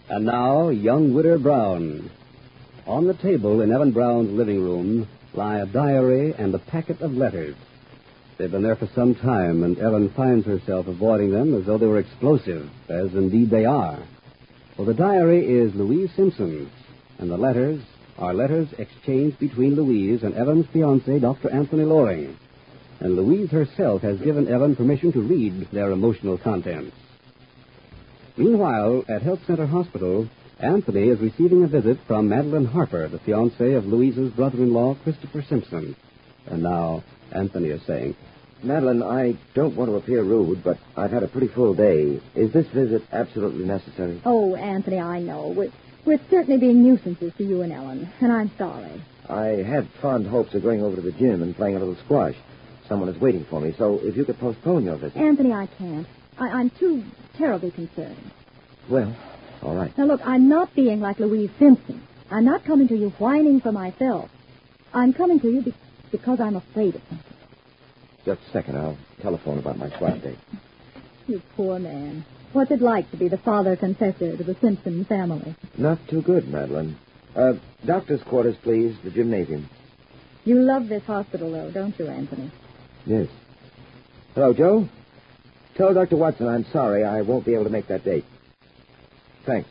And now, young Widder Brown. On the table in Ellen Brown's living room lie a diary and a packet of letters. They've been there for some time, and Ellen finds herself avoiding them as though they were explosive, as indeed they are. Well, the diary is Louise Simpson's, and the letters are letters exchanged between Louise and Ellen's fiancé, Dr. Anthony Loring. And Louise herself has given Ellen permission to read their emotional contents. Meanwhile, at Health Center Hospital, Anthony is receiving a visit from Madeline Harper, the fiancée of Louise's brother-in-law, Christopher Simpson. And now, Anthony is saying, Madeline, I don't want to appear rude, but I've had a pretty full day. Is this visit absolutely necessary? Oh, Anthony, I know. We're certainly being nuisances to you and Ellen, and I'm sorry. I had fond hopes of going over to the gym and playing a little squash. Someone is waiting for me, so if you could postpone your visit. Anthony, I can't. I'm too terribly concerned. Well, all right. Now, look, I'm not being like Louise Simpson. I'm not coming to you whining for myself. I'm coming to you because I'm afraid of something. Just a second. I'll telephone about my swap date. You poor man. What's it like to be the father confessor to the Simpson family? Not too good, Madeline. Doctor's quarters, please. The gymnasium. You love this hospital, though, don't you, Anthony? Yes. Hello, Joe. Tell Dr. Watson I'm sorry I won't be able to make that date. Thanks.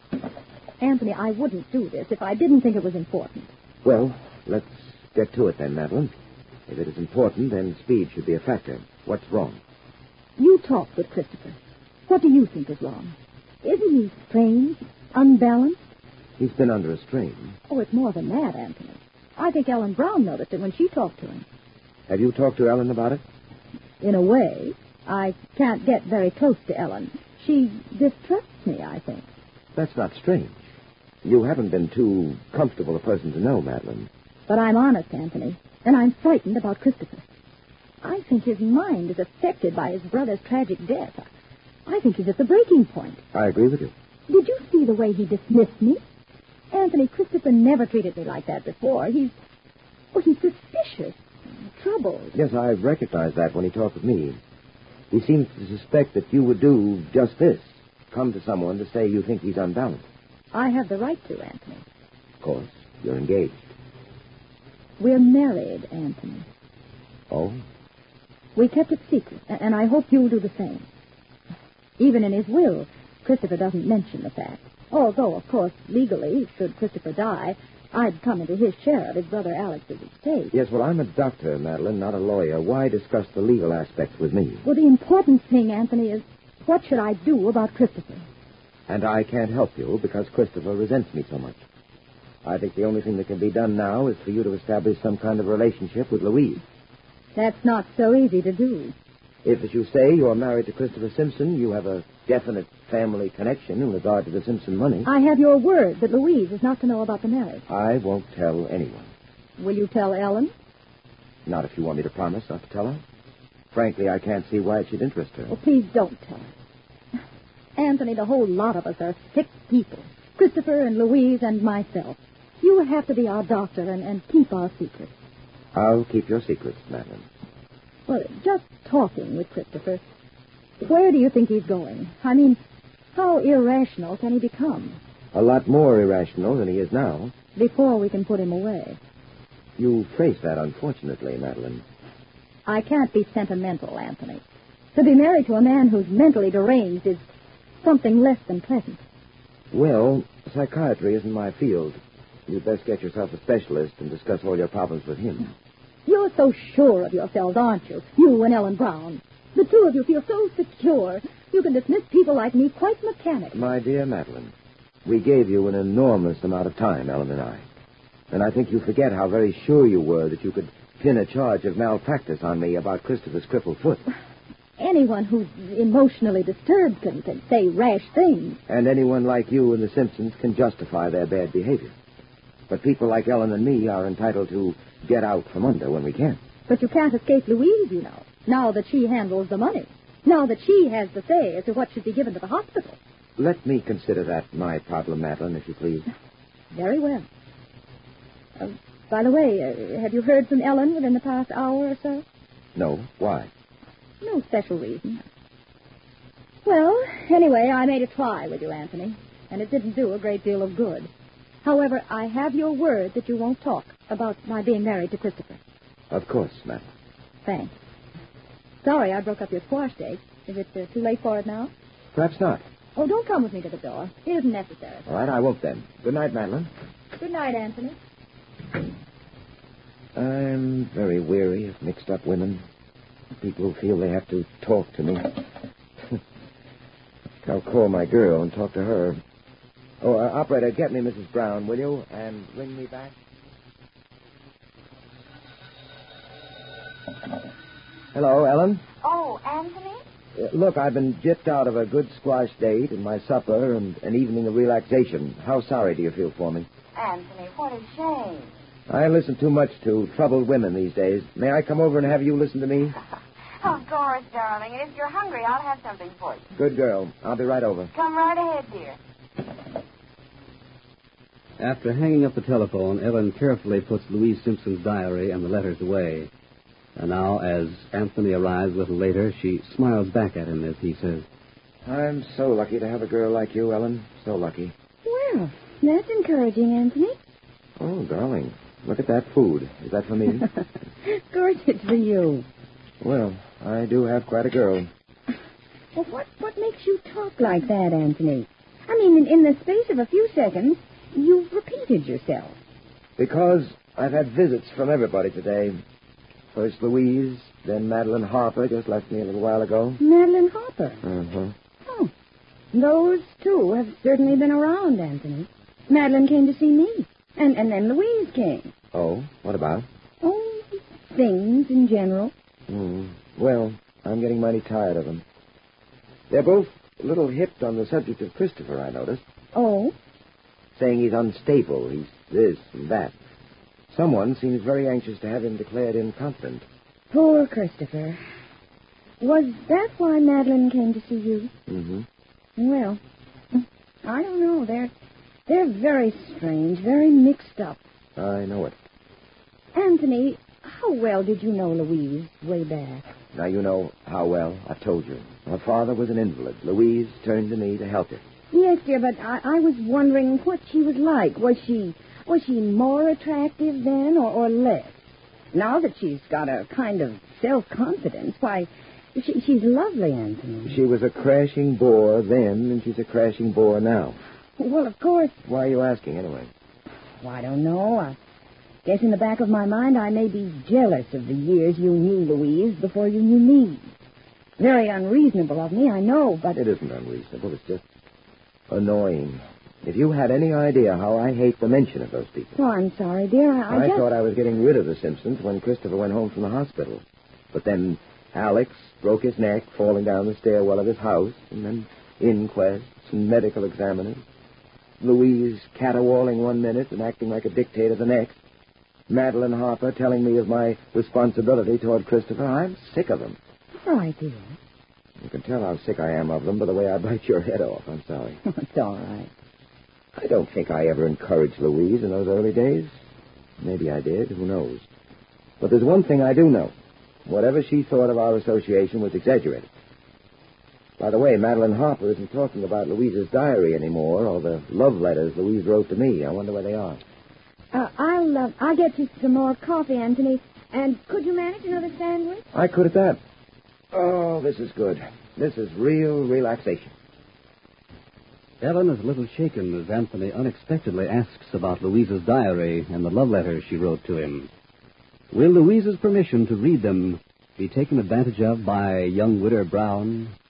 Anthony, I wouldn't do this if I didn't think it was important. Well, let's get to it then, Madeline. If it is important, then speed should be a factor. What's wrong? You talked with Christopher. What do you think is wrong? Isn't he strange, unbalanced? He's been under a strain. Oh, it's more than that, Anthony. I think Ellen Brown noticed it when she talked to him. Have you talked to Ellen about it? In a way. I can't get very close to Ellen. She distrusts me, I think. That's not strange. You haven't been too comfortable a person to know, Madeline. But I'm honest, Anthony, and I'm frightened about Christopher. I think his mind is affected by his brother's tragic death. I think he's at the breaking point. I agree with you. Did you see the way he dismissed me? Anthony, Christopher never treated me like that before. He's suspicious, troubled. Yes, I recognized that when he talked with me. He seems to suspect that you would do just this. Come to someone to say you think he's unbalanced. I have the right to, Anthony. Of course. You're engaged. We're married, Anthony. Oh? We kept it secret, and I hope you'll do the same. Even in his will, Christopher doesn't mention the fact. Although, of course, legally, should Christopher die, I'd come into his share of his brother Alex's estate. Yes, well, I'm a doctor, Madeline, not a lawyer. Why discuss the legal aspects with me? Well, the important thing, Anthony, is what should I do about Christopher? And I can't help you because Christopher resents me so much. I think the only thing that can be done now is for you to establish some kind of relationship with Louise. That's not so easy to do. If, as you say, you're married to Christopher Simpson, you have a definite family connection in regard to the Simpson money. I have your word that Louise is not to know about the marriage. I won't tell anyone. Will you tell Ellen? Not if you want me to promise not to tell her. Frankly, I can't see why it should interest her. Oh, please don't tell her. Anthony, the whole lot of us are sick people. Christopher and Louise and myself. You have to be our doctor and keep our secret. I'll keep your secrets, Madeline. Well, just talking with Christopher, where do you think he's going? I mean, how irrational can he become? A lot more irrational than he is now. Before we can put him away. You phrase that unfortunately, Madeline. I can't be sentimental, Anthony. To be married to a man who's mentally deranged is something less than pleasant. Well, psychiatry isn't my field. You'd best get yourself a specialist and discuss all your problems with him. You're so sure of yourselves, aren't you? You and Ellen Brown. The two of you feel so secure. You can dismiss people like me quite mechanically. My dear Madeline, we gave you an enormous amount of time, Ellen and I. And I think you forget how very sure you were that you could pin a charge of malpractice on me about Christopher's crippled foot. Anyone who's emotionally disturbed can say rash things. And anyone like you and the Simpsons can justify their bad behavior. But people like Ellen and me are entitled to get out from under when we can. But you can't escape Louise, you know, now that she handles the money. Now that she has the say as to what should be given to the hospital. Let me consider that my problem, Madeline, if you please. Very well. By the way, have you heard from Ellen within the past hour or so? No. Why? No special reason. Well, anyway, I made a try with you, Anthony. and it didn't do a great deal of good. However, I have your word that you won't talk about my being married to Christopher. Of course, Madeline. Thanks. Sorry I broke up your squash date. Is it too late for it now? Perhaps not. Oh, don't come with me to the door. It isn't necessary. All right, I won't then. Good night, Madeline. Good night, Anthony. I'm very weary of mixed-up women. People who feel they have to talk to me. I'll call my girl and talk to her. Oh, operator, get me Mrs. Brown, will you? And ring me back. Hello, Ellen? Oh, Anthony? Look, I've been gypped out of a good squash date and my supper and an evening of relaxation. How sorry do you feel for me? Anthony, what a shame. I listen too much to troubled women these days. May I come over and have you listen to me? Of course, darling. And if you're hungry, I'll have something for you. Good girl. I'll be right over. Come right ahead, dear. After hanging up the telephone, Ellen carefully puts Louise Simpson's diary and the letters away. And now, as Anthony arrives a little later, she smiles back at him as he says, I'm so lucky to have a girl like you, Ellen. So lucky. Well, that's encouraging, Anthony. Oh, darling, look at that food. Is that for me? Of course it's for you. Well, I do have quite a girl. Well, what makes you talk like that, Anthony? I mean, in the space of a few seconds, you've repeated yourself. Because I've had visits from everybody today. First Louise, then Madeline Harper just left me a little while ago. Madeline Harper? Uh-huh. Oh, those two have certainly been around, Anthony. Madeline came to see me, and then Louise came. Oh, what about? Oh, things in general. Well, I'm getting mighty tired of them. They're both a little hipped on the subject of Christopher, I noticed. Oh? Saying he's unstable, he's this and that. Someone seems very anxious to have him declared incompetent. Poor Christopher. Was that why Madeline came to see you? Mm-hmm. Well, I don't know. They're very strange, very mixed up. I know it. Anthony, how well did you know Louise way back? Now you know how well. I've told you. Her father was an invalid. Louise turned to me to help him. Yes, dear, but I was wondering what she was like. Was she more attractive then or less? Now that she's got a kind of self-confidence, why, she's lovely, Anthony. She was a crashing bore then, and she's a crashing bore now. Well, of course. Why are you asking, anyway? Oh, I don't know. I guess in the back of my mind I may be jealous of the years you knew Louise before you knew me. Very unreasonable of me, I know, but... It isn't unreasonable. It's just annoying. If you had any idea how I hate the mention of those people. Oh, I'm sorry, dear. I thought I was getting rid of the Simpsons when Christopher went home from the hospital. But then Alex broke his neck falling down the stairwell of his house, and then inquests and medical examiners. Louise caterwauling one minute and acting like a dictator the next. Madeline Harper telling me of my responsibility toward Christopher. I'm sick of them. All right, dear. You can tell how sick I am of them by the way I bite your head off. I'm sorry. It's all right. I don't think I ever encouraged Louise in those early days. Maybe I did. Who knows? But there's one thing I do know. Whatever she thought of our association was exaggerated. By the way, Madeline Harper isn't talking about Louise's diary anymore, or the love letters Louise wrote to me. I wonder where they are. I'll get you some more coffee, Anthony. And could you manage another sandwich? I could at that. Oh, this is good. This is real relaxation. Ellen is a little shaken as Anthony unexpectedly asks about Louise's diary and the love letters she wrote to him. Will Louise's permission to read them be taken advantage of by young Widow Brown?